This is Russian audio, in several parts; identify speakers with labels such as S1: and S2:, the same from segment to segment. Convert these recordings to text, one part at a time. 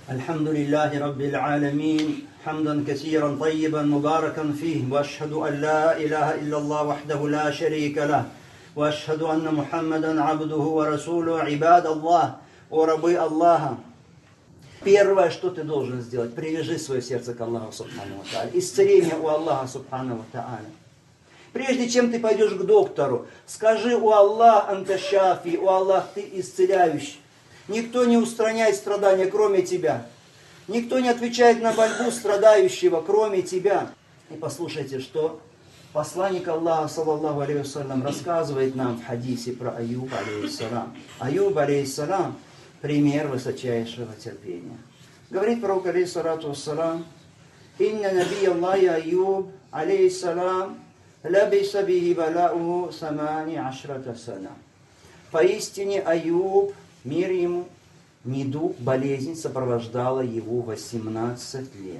S1: الحمد لله رب العالمين حمدا كثيرا طيبا مباركا فيه وأشهد أن لا إله إلا الله وحده لا شريك له وأشهد أن محمدا عبده ورسوله عباد الله о рабы Аллаха. Первое, что ты должен сделать, привяжи свое сердце к Аллаху Субхану ва Тааля. Исцеление у Аллаха Субхану ва Тааля. Прежде чем ты пойдешь к доктору, скажи: «О Аллах, анта шафи», «О Аллах, ты исцеляющий». Никто не устраняет страдания, кроме тебя. Никто не отвечает на мольбу страдающего, кроме тебя. И послушайте, что посланник Аллаха, саллаллаху алейхи вассалям, рассказывает нам в хадисе про Аюба, алейхиссалам. Аюб, алейхиссалам, пример высочайшего терпения. Говорит пророк, алейхиссалату вассалам: «Инна наби Аллахи Аюб, алейхиссалам, лабиса бихи балауху самани ашрата сана». Поистине Аюб, мир ему, недуг, болезнь сопровождала его 18 лет.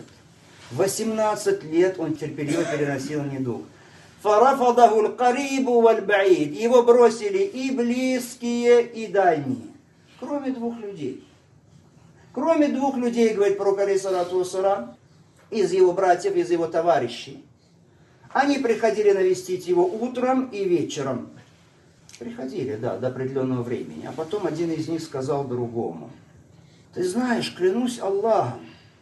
S1: 18 лет он терпеливо переносил недуг. «Фарафадаху л-карибу валь-баид». Его бросили и близкие, и дальние. Кроме двух людей. Кроме двух людей, говорит пророк, алейхиссалату вассалам, из его братьев, из его товарищей. Они приходили навестить его утром и вечером. Приходили, да, до определенного времени. А потом один из них сказал другому: «Ты знаешь, клянусь Аллахом,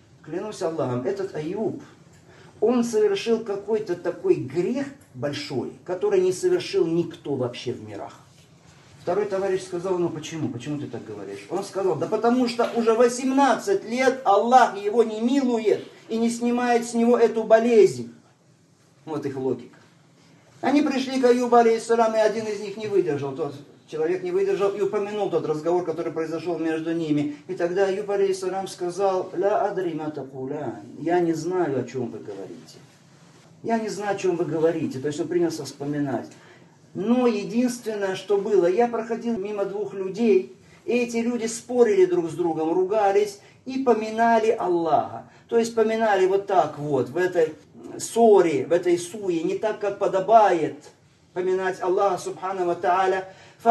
S1: этот Аюб, он совершил какой-то такой грех большой, который не совершил никто вообще в мирах». Второй товарищ сказал: «Ну почему? Почему ты так говоришь?» Он сказал: «Да потому что уже 18 лет Аллах его не милует и не снимает с него эту болезнь». Вот их логика. Они пришли к Аюбу, алейхиссалам, и один из них не выдержал. Тот человек не выдержал и упомянул тот разговор, который произошел между ними. И тогда Аюб, алейхиссалам, сказал: «Ля адри ма такулян». Я не знаю, о чем вы говорите. Я не знаю, о чем вы говорите. То есть он принялся вспоминать. Но единственное, что было, я проходил мимо двух людей, и эти люди спорили друг с другом, ругались и поминали Аллаха. То есть поминали вот так вот, в этой ссоре, в этой суе, не так, как подобает поминать Аллаха Субхану ва Тааля.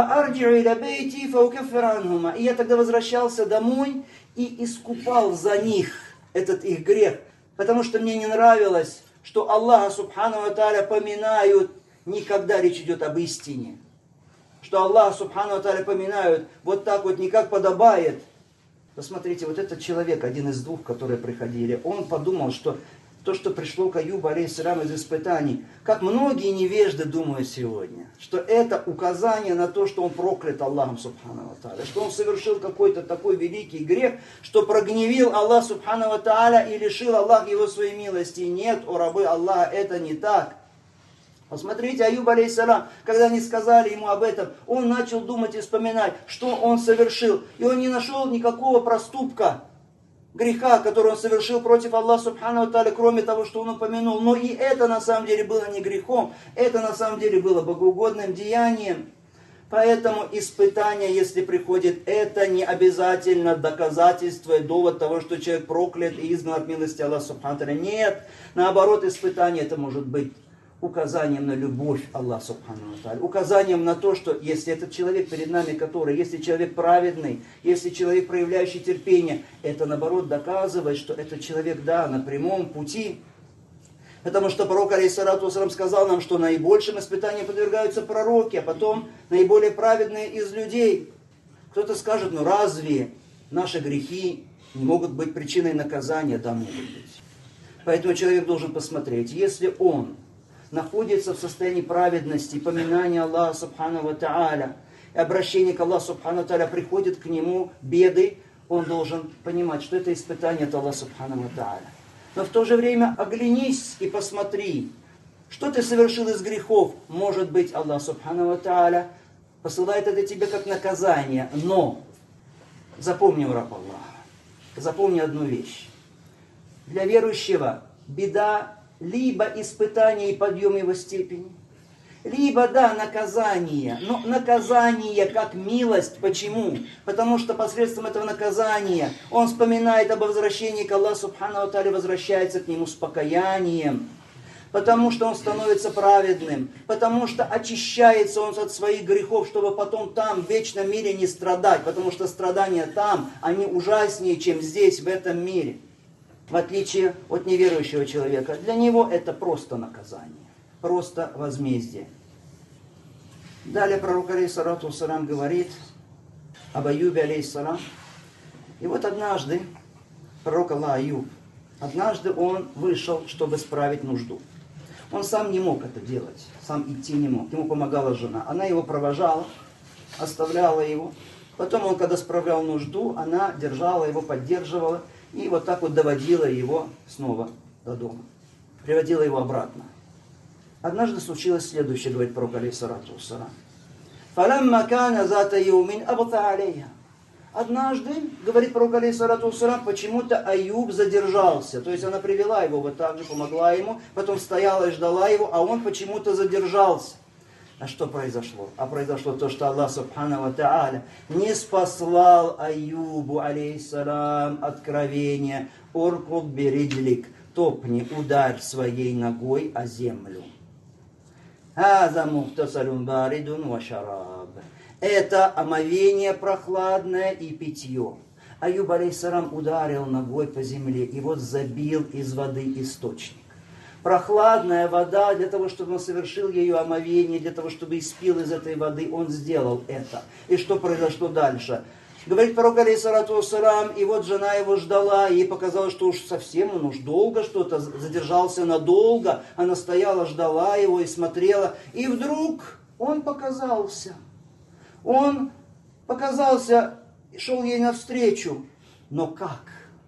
S1: И я тогда возвращался домой и искупал за них этот их грех. Потому что мне не нравилось, что Аллаха Субхану ва Тааля поминают не когда речь идет об истине. Что Аллаха Субхану ва Тааля поминают вот так вот, не как подобает. Посмотрите, вот этот человек, один из двух, которые приходили, он подумал, что то, что пришло к Аюбу, алейхиссалам, из испытаний, как многие невежды думают сегодня, что это указание на то, что он проклят Аллахом Субхану ва Тааля, что он совершил какой-то такой великий грех, что прогневил Аллах Субхану ва Тааля и лишил Аллах его своей милости. Нет, о рабы Аллаха, это не так. Посмотрите, Аюб, алейхиссалам, когда они сказали ему об этом, он начал думать и вспоминать, что он совершил. И он не нашел никакого проступка, греха, который он совершил против Аллаха Субхану ва Тааля, кроме того, что он упомянул. Но и это на самом деле было не грехом, это на самом деле было богоугодным деянием. Поэтому испытание, если приходит, это не обязательно доказательство и довод того, что человек проклят и изгнан от милости Аллаха Субхану ва Тааля. Нет, наоборот, испытание это может быть указанием на любовь Аллаха Субхану ва Тааля, указанием на то, что если этот человек перед нами, если человек праведный, если человек, проявляющий терпение, это наоборот доказывает, что этот человек, да, на прямом пути. Потому что пророк, алейхиссалату вассалам, сказал нам, что наибольшим испытанием подвергаются пророки, а потом наиболее праведные из людей. Кто-то скажет: ну разве наши грехи не могут быть причиной наказания? Да, могут быть. Поэтому человек должен посмотреть, если он находится в состоянии праведности, поминания Аллаха Субхану ва Тааля, и обращение к Аллаху Субхану ва Тааля, приходит к нему беды, он должен понимать, что это испытание от Аллаха Субхану ва Тааля. Но в то же время оглянись и посмотри, что ты совершил из грехов. Может быть, Аллах Субхану ва Тааля посылает это тебе как наказание, но запомни, раб Аллаха, запомни одну вещь. Для верующего беда либо испытание и подъем его степени, либо, да, наказание. Но наказание как милость. Почему? Потому что посредством этого наказания он вспоминает об возвращении к Аллаху Субхану ва Тааля, возвращается к нему с покаянием. потому что он становится праведным, потому что очищается он от своих грехов, чтобы потом там, в вечном мире, не страдать, потому что страдания там, они ужаснее, чем здесь, в этом мире. В отличие от неверующего человека, для него это просто наказание, просто возмездие. Далее пророк, алейхиссалату вассалам, говорит об Аюбе, алейхиссалам. И вот однажды, пророк Аллаха Аюб, однажды он вышел, чтобы справить нужду. Он сам не мог это делать, сам идти не мог. Ему помогала жена. Она его провожала, оставляла его. Потом он, когда справлял нужду, она держала его, поддерживала и вот так вот доводила его снова до дома. Приводила его обратно. Однажды случилось следующее, говорит пророк, алейхиссалату вассалам. فَلَمَّا كَانَ ذَاتَ يَوْمٍ أَبْطَى عَلَيْهَا. Однажды, говорит пророк, алейхиссалату вассалам, почему-то Аюб задержался. То есть она привела его вот так же, помогла ему, потом стояла и ждала его, а он почему-то задержался. А что произошло? А произошло то, что Аллах Субхану ва Тааля не спаслал Аюбу, алейхиссалам, откровение «Уркуд бириджлик», топни, ударь своей ногой о землю. «Хаза мухтасалун баридун ва шараб». Это омовение прохладное и питье. Аюб, алейхиссалам, ударил ногой по земле и вот забил из воды источник. Прохладная вода, для того, чтобы он совершил ее омовение, для того, чтобы испил из этой воды, он сделал это. И что произошло дальше? Говорит пророк, алейхиссалату вассалам, и вот жена его ждала, ей показалось, что уж совсем он уж долго что-то, задержался надолго. Она стояла, ждала его и смотрела. И вдруг он показался. Он показался, шел ей навстречу. Но как?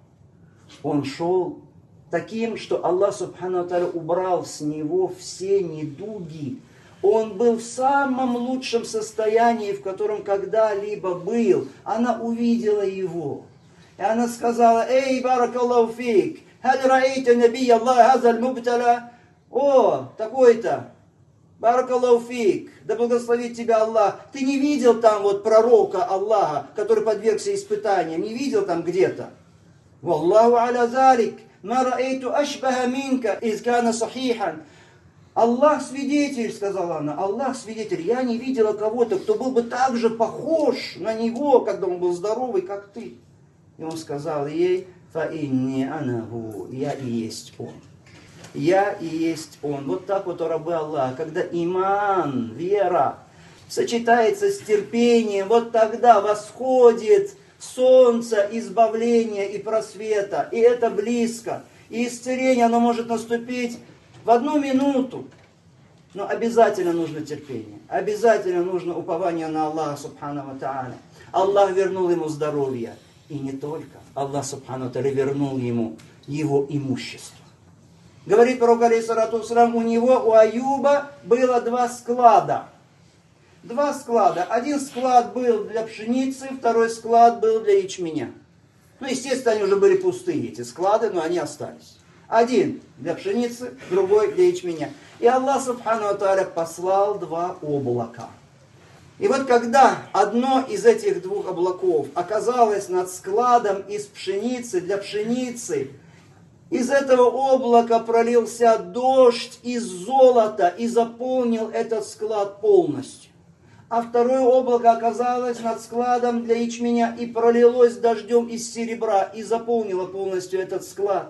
S1: Он шел таким, что Аллах Субхану ва Тааля убрал с него все недуги. Он был в самом лучшем состоянии, в котором когда-либо был. Она увидела его. И она сказала: «Эй, баракаллаху фик, халь раита наби Аллах хазаль мубтала». О, такой-то, баракаллаху фик, да благословит тебя Аллах. Ты не видел там вот пророка Аллаха, который подвергся испытаниям, не видел там где-то? Валлаху аля залик, ма раиту ашбаха минка, из кана сахихан. Аллах свидетель, сказала она, Аллах свидетель, я не видела кого-то, кто был бы так же похож на него, когда он был здоровый, как ты. И он сказал ей: «Фа инни анаху», я и есть он. Я и есть он. Вот так вот, рабы Аллаха, когда иман, вера, сочетается с терпением, вот тогда восходит солнце избавления и просвета. И это близко. И исцеление, оно может наступить в одну минуту. Но обязательно нужно терпение. Обязательно нужно упование на Аллаха Субхану ва Тааля. Аллах вернул ему здоровье. И не только. Аллах Субхану ва Тааля вернул ему его имущество. Говорит пророк, алейхиссалату вассалам, у него, у Аюба, было 2 склада. 2 склада. Один склад был для пшеницы, второй склад был для ячменя. Ну, естественно, они уже были пустые, эти склады, но они остались. Один для пшеницы, другой для ячменя. И Аллах Субхану ва Тааля послал 2 облака. И вот когда одно из этих 2 облаков оказалось над складом из пшеницы, для пшеницы, из этого облака пролился дождь из золота и заполнил этот склад полностью. А второе облако оказалось над складом для ячменя и пролилось дождем из серебра и заполнило полностью этот склад.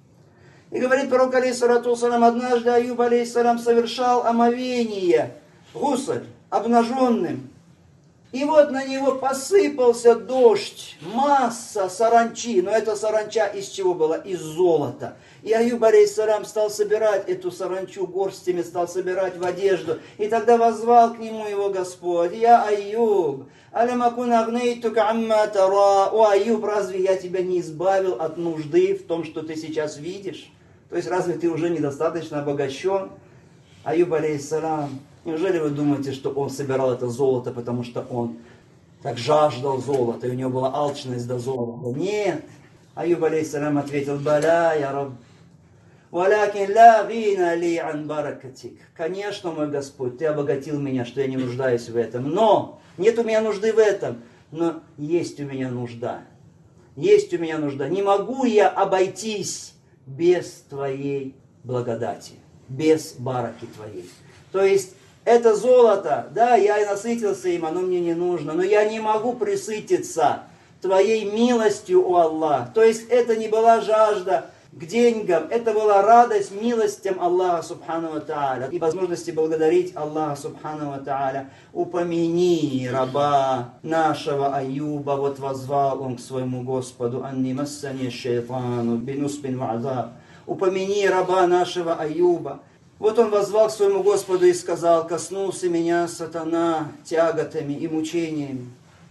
S1: И говорит пророк, алейхиссалату вассалам, однажды Аюб, алейхиссалам, совершал омовение, гусль, обнаженным. И вот на него посыпался дождь, масса саранчи. Но эта саранча из чего была? Из золота. И Аюб, алейхиссалам, стал собирать эту саранчу горстями, стал собирать в одежду. И тогда воззвал к нему его Господь: «Я Аюб, алям акун агнейтука амма тара». О, Аюб, разве я тебя не избавил от нужды в том, что ты сейчас видишь? То есть разве ты уже недостаточно обогащен? Аюб, алейхиссалам, неужели вы думаете, что он собирал это золото, потому что он так жаждал золота, и у него была алчность до золота? Нет. Аюб, алейхиссалам, ответил: «Баля, я раб. Валякин ла гина ли ан баракатик». Конечно, мой Господь, ты обогатил меня, что я не нуждаюсь в этом. Но нет у меня нужды в этом. Но есть у меня нужда. Есть у меня нужда. Не могу я обойтись без твоей благодати. без бараки твоей. То есть, это золото, да, я насытился им, оно мне не нужно, но я не могу присытиться твоей милостью, о Аллах. То есть, это не была жажда к деньгам, это была радость милостям Аллаха Субхану ва Тааля и возможности благодарить Аллаха Субхану ва Тааля. Упомяни раба нашего Аюба, вот воззвал он к своему Господу, «Анни массани шайтану бинусбин вa'азаб». Упомяни раба нашего Аюба. Вот он воззвал к своему Господу и сказал: «Коснулся меня сатана тяготами и мучениями.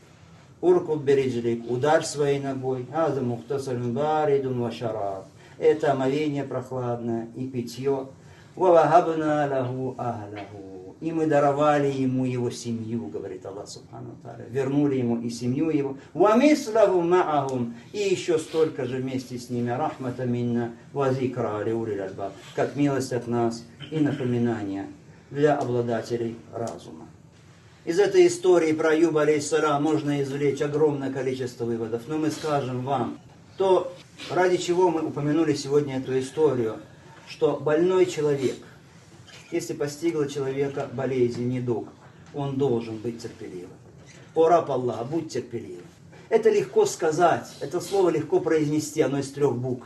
S1: Уркут бериджлик, ударь своей ногой. Аза мухтасарун баридун ва шараб». Это омовение прохладное и питье. «Вавахабна лаху ахлаху». И мы даровали ему его семью, говорит Аллах Субхану Тааля. Вернули ему и семью его. «Вамислаху ма'ахум». И еще столько же вместе с ними. «Рахмата минна ва зикра лиулил альбаб». Как милость от нас и напоминание для обладателей разума. Из этой истории про Аюба алейхиссалям можно извлечь огромное количество выводов. Но мы скажем вам, то, ради чего мы упомянули сегодня эту историю, что больной человек, если постигла человека болезнь, недуг, он должен быть терпеливым. О раб Аллаха, будь терпеливым. Это легко сказать, это слово легко произнести, оно из 3 букв.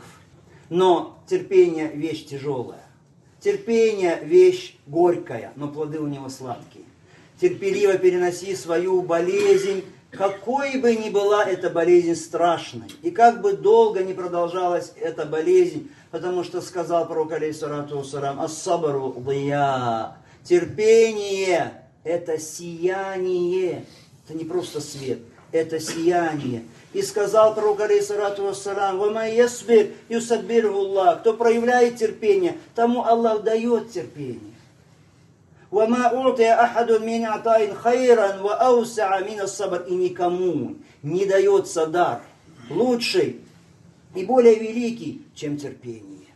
S1: Но терпение – вещь тяжелая. Терпение – вещь горькая, но плоды у него сладкие. Терпеливо переноси свою болезнь, какой бы ни была эта болезнь страшной, и как бы долго ни продолжалась эта болезнь, потому что сказал пророк алейхиссалату вассалям: «Ас-сабру дия». Терпение – это сияние, это не просто свет, это сияние. И сказал пророк алейхиссалату вассалям: «Ва ман ясбир юсаббирху Аллах». Кто проявляет терпение, тому Аллах дает терпение. «Вама утия ахадун мин атаин хайран ва аусаа мин ас-сабр». И никому не дается дар лучший и более великий, чем терпение.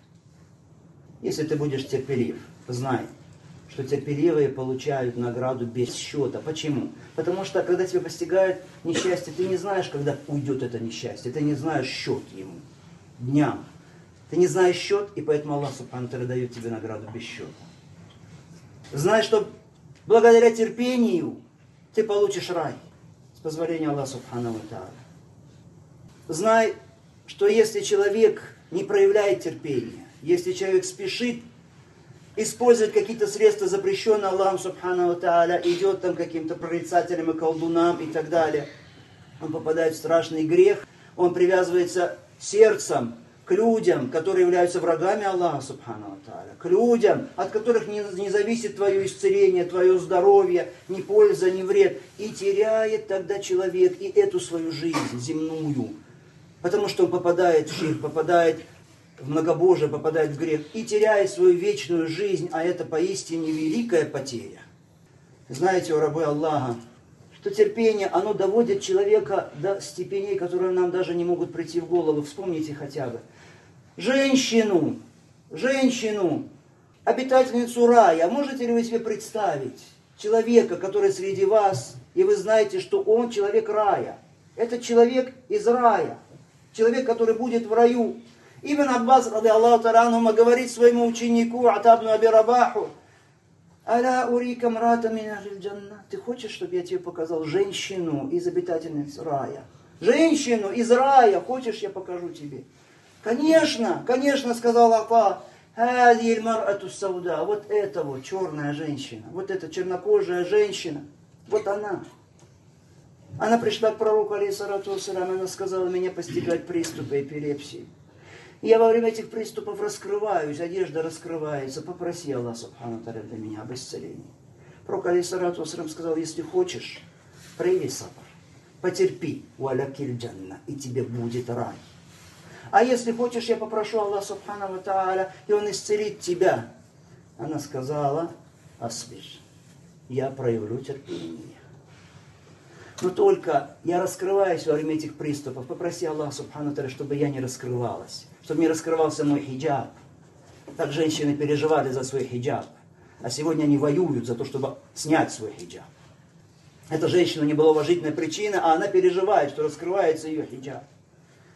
S1: Если ты будешь терпелив, знай, что терпеливые получают награду без счета. Почему? Потому что, когда тебя постигает несчастье, ты не знаешь, когда уйдет это несчастье. Ты не знаешь счет ему, дням. Ты не знаешь счет, и поэтому Аллах Субхану ва Тааля дает тебе награду без счета. Знай, что благодаря терпению ты получишь рай. С позволения Аллаха Субхану ва Тааля. Знай, что если человек не проявляет терпения, если человек спешит использовать какие-то средства, запрещенные Аллахом Субхану ва Тааля, идет там каким-то прорицателям и колдунам и так далее, он попадает в страшный грех, он привязывается сердцем к людям, которые являются врагами Аллаха Субхану ва Тааля, к людям, от которых не зависит твое исцеление, твое здоровье, ни польза, ни вред. И теряет тогда человек и эту свою жизнь земную, потому что он попадает в ширк, попадает в многобожие, попадает в грех и теряет свою вечную жизнь, а это поистине великая потеря. Знаете, о рабы Аллаха, что терпение, оно доводит человека до степеней, которые нам даже не могут прийти в голову. Вспомните хотя бы. Женщину, обитательницу рая, можете ли вы себе представить человека, который среди вас, и вы знаете, что он человек рая. Это человек из рая, человек, который будет в раю. Ибн Аббас, ради Аллаху та'аля анхума, говорит своему ученику Атабну Аби Рабаху: «Аля урика мрата мин ахлил джанна». Ты хочешь, чтобы я тебе показал женщину из обитательниц рая? Женщину из рая хочешь, я покажу тебе? Конечно, сказал Ата. «Хадиль мар'ату сауда». Вот это вот черная женщина, вот эта чернокожая женщина, вот она. Она пришла к пророку, алейхиссалату вассалям, она сказала: меня постигают приступы эпилепсии. Я во время этих приступов раскрываюсь, одежда раскрывается. Попроси Аллах Субхану ва Тааля для меня об исцелении. Пророк алейхиссалату вассалям сказал: если хочешь, прояви сабр, потерпи, уалякиль джанна, и тебе будет рай. А если хочешь, я попрошу Аллаха Субхану ва Тааля, и Он исцелит тебя. Она сказала: асбир, я проявлю терпение. Но только я раскрываюсь во время этих приступов. Попроси Аллаха Субхану ва Тааля, чтобы я не раскрывалась, чтобы не раскрывался мой хиджаб. Так женщины переживали за свой хиджаб. А сегодня они воюют за то, чтобы снять свой хиджаб. Эта женщина не была уважительной причиной, а она переживает, что раскрывается ее хиджаб.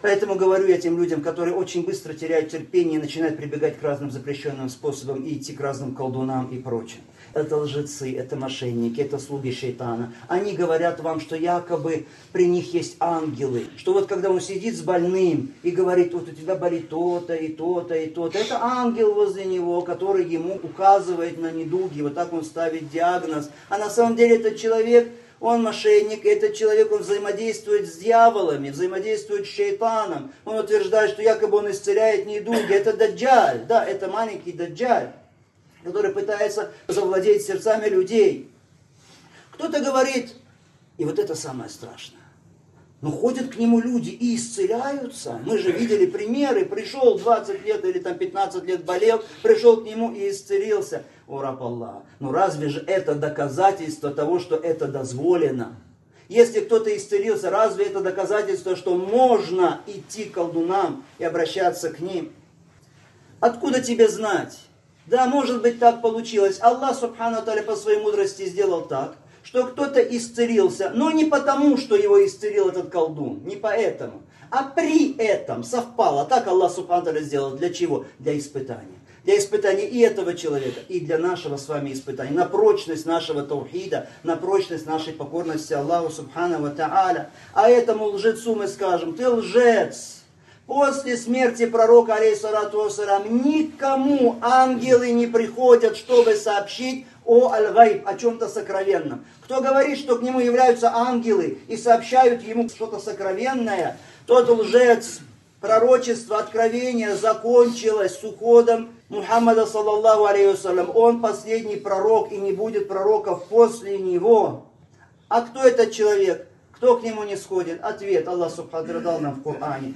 S1: Поэтому говорю я тем людям, которые очень быстро теряют терпение и начинают прибегать к разным запрещенным способам и идти к разным колдунам и прочим. Это лжецы, это мошенники, это слуги шайтана. Они говорят вам, что якобы при них есть ангелы. Что вот когда он сидит с больным и говорит, вот у тебя болит то-то и то-то и то-то. Это ангел возле него, который ему указывает на недуги. Вот так он ставит диагноз. А на самом деле этот человек, он мошенник, этот человек, он взаимодействует с дьяволами, взаимодействует с шайтаном. Он утверждает, что якобы он исцеляет недуги. Это даджаль, да, это маленький даджаль, который пытается завладеть сердцами людей. Кто-то говорит, и вот это самое страшное, но ходят к нему люди и исцеляются. Мы же видели примеры, пришел 20 лет или там 15 лет болел, пришел к нему и исцелился. О, раб Аллах, ну разве же это доказательство того, что это дозволено? Если кто-то исцелился, разве это доказательство, что можно идти к колдунам и обращаться к ним? Откуда тебе знать? Да, может быть, так получилось. Аллах, субхану ва тааля, по своей мудрости сделал так, что кто-то исцелился, но не потому, что его исцелил этот колдун, не поэтому, а при этом совпало. Так Аллах, субхану ва тааля, сделал. Для чего? Для испытания. Для испытания и этого человека, и для нашего с вами испытания. На прочность нашего таухида, на прочность нашей покорности Аллаху, субхану ва тааля. А этому лжецу мы скажем, ты лжец. После смерти пророка, алейхиссалату вассалям, никому ангелы не приходят, чтобы сообщить о аль-гайб, о чем-то сокровенном. Кто говорит, что к нему являются ангелы и сообщают ему что-то сокровенное, тот лжец. Пророчество, откровение закончилось с уходом Мухаммада, саллаллаху алейхи вассалям. Он последний пророк, и не будет пророков после него. А кто этот человек? Кто к нему не сходит? Ответ Аллах субхану дал нам в Коране.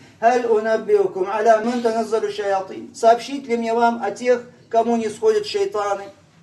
S1: Сообщить ли мне вам о тех, кому не сходят шайтаны?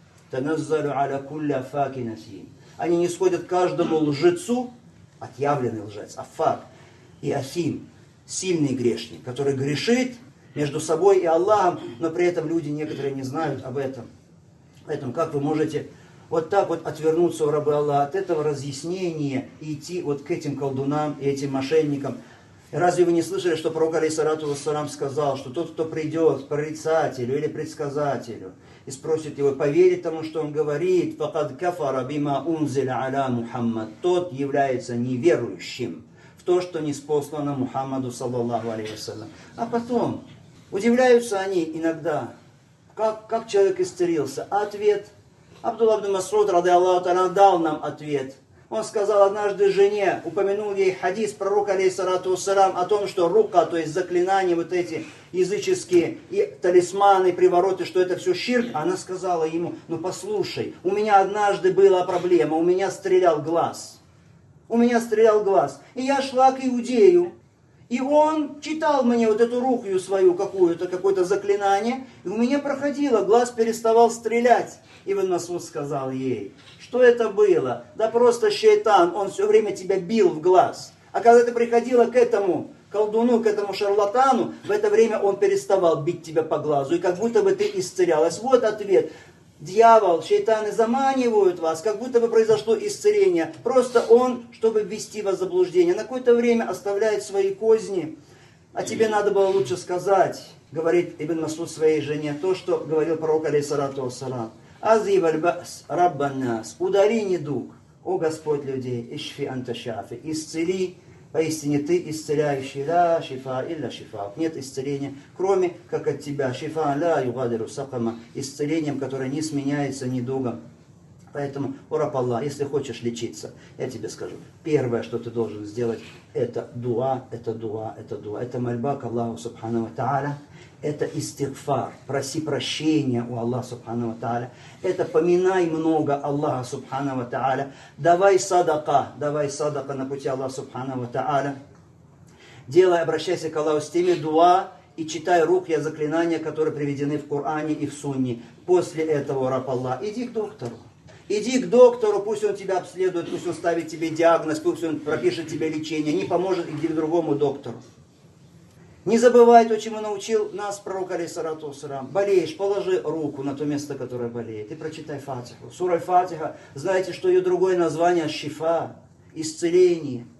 S1: Они не сходят каждому лжецу, отъявленный лжец, афак, и афим, сильный грешник, который грешит между собой и Аллахом, но при этом люди некоторые не знают об этом. Поэтому как вы можете вот так вот отвернуться, рабы Аллаха, от этого разъяснения и идти вот к этим колдунам и этим мошенникам? Разве вы не слышали, что пророк, алейхиссалату вассалам, сказал, что тот, кто придет к прорицателю или предсказателю и спросит его, поверит тому, что он говорит, «Факад кафара бима унзиля аля Мухаммад», тот является неверующим в то, что ниспослано Мухаммаду, саллаллаху алейхи вассалям. А потом удивляются они иногда, как человек исцелился. А ответ Абдуллах ибн Мас'уд, ради Аллаху та'аля, дал нам ответ. Он сказал однажды жене, упомянул ей хадис пророка, алейхиссалату вассалям, о том, что рука, то есть заклинания, вот эти языческие, и талисманы, привороты, что это все ширк. Она сказала ему, ну послушай, у меня однажды была проблема, у меня стрелял глаз. У меня стрелял глаз. И я шла к иудею. И он читал мне вот эту рухью свою какую-то, какое-то заклинание. И у меня проходило, глаз переставал стрелять. Ибн Мас'уд сказал ей, что это было? Да просто шайтан, он все время тебя бил в глаз. А когда ты приходила к этому колдуну, к этому шарлатану, в это время он переставал бить тебя по глазу. И как будто бы ты исцелялась. Вот ответ. Дьявол, шайтаны заманивают вас, как будто бы произошло исцеление. Просто он, чтобы ввести вас в заблуждение, на какое-то время оставляет свои козни. А тебе надо было лучше сказать, говорит Ибн Мас'уд своей жене, то, что говорил пророк, алейхиссалату вассалам. Азиб аль-баас, раббан нас, удали недуг, о Господь людей, ишфи анта шафи, исцели, поистине ты исцеляющий, ла шифа илля шифа. Нет исцеления, кроме как от тебя. Шифа ла югадиру сакама, исцелением, которое не сменяется недугом. Поэтому, о раб Аллах, если хочешь лечиться, я тебе скажу, первое, что ты должен сделать, это дуа, это дуа, это дуа. Это мольба к Аллаху субхану ва тааля. Это истигфар, проси прощения у Аллаха субхану ва тааля. Это поминай много Аллаха субхану ва тааля. Давай садака на пути Аллаха субхану ва тааля. Делай, обращайся к Аллаху с теми дуа и читай рукья, заклинания, которые приведены в Коране и в Сунне. После этого, раб Аллах, иди к доктору. Иди к доктору, пусть он тебя обследует, пусть он ставит тебе диагноз, пусть он пропишет тебе лечение. Не поможет, иди к другому доктору. Не забывай то, чему научил нас пророк, алейхиссалату вассалям. Болеешь, положи руку на то место, которое болеет. И прочитай Фатиху. Сура Фатиха, знаете, что ее другое название шифа, исцеление.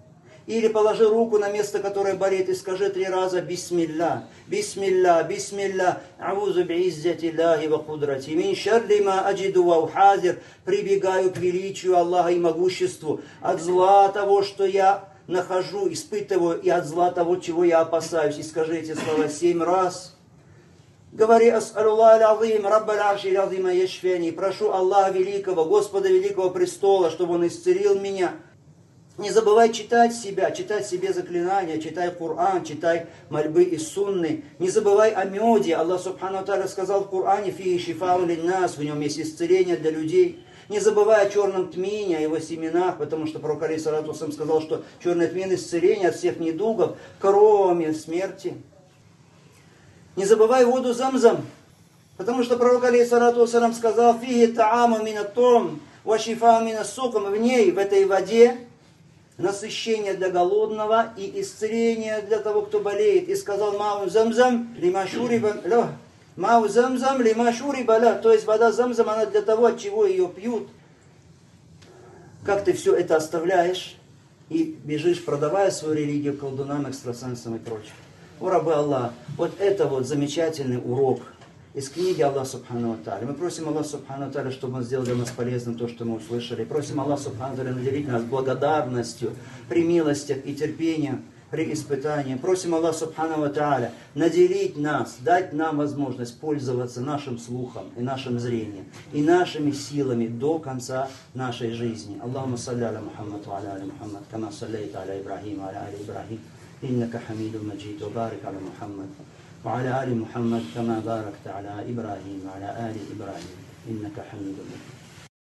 S1: Или положи руку на место, которое болит, и скажи 3 раза «Бисмилля, Бисмилля, Бисмилля, аузу би'иззати Аллахи ва кудрати, мин шарри ма аджиду ва ухазир». Прибегаю к величию Аллаха и могуществу, от зла того, что я нахожу, испытываю, и от зла того, чего я опасаюсь. И скажи эти слова 7 раз. Говори «Ас'алуллах аль-азим, раббаль арши аль-азима яшфяни». Прошу Аллаха Великого, Господа Великого Престола, чтобы Он исцелил меня. Не забывай читать себя, читать себе заклинания, читай Коран, читай мольбы и сунны. Не забывай о меде. Аллах Субхану Тааля сказал в Коране: «Фии шифау линнас», в нем есть исцеление для людей. Не забывай о черном тмине, о его семенах, потому что пророк алейхиссалату вассалям сказал, что черный тмин исцеление от всех недугов, кроме смерти. Не забывай воду Замзам, потому что пророк алейхиссалату вассалям сказал: «Фиги тааму минаттом, ва шифау минассукам», в ней, в этой воде, насыщение для голодного и исцеление для того, кто болеет. И сказал: «Мау Замзам лима шуриба ла». Мау Замзам лима шуриба ла. То есть вода Замзам, она для того, от чего ее пьют. Как ты все это оставляешь и бежишь, продавая свою религию колдунам, экстрасенсам и прочим. О, рабы Аллах, вот это вот замечательный урок из книги Аллаха Субхану ва Тааля. Мы просим Аллаха Субхану ва Тааля, чтобы Он сделал для нас полезным то, что мы услышали. Просим Аллаха Субхану ва Тааля наделить нас благодарностью, при милостях и терпением, при испытании. Просим Аллаха Субхану ва Тааля наделить нас, дать нам возможность пользоваться нашим слухом и нашим зрением, и нашими силами до конца нашей жизни. Аллахумма салли аля Мухаммад ва аля али Мухаммад, кама саллейта аля Ибрахим ва аля али Ибрахим. إنك حميد مجيد وبارك على محمد وعلى آل محمد كما باركت على إبراهيم وعلى آل إبراهيم إنك حميد مجيد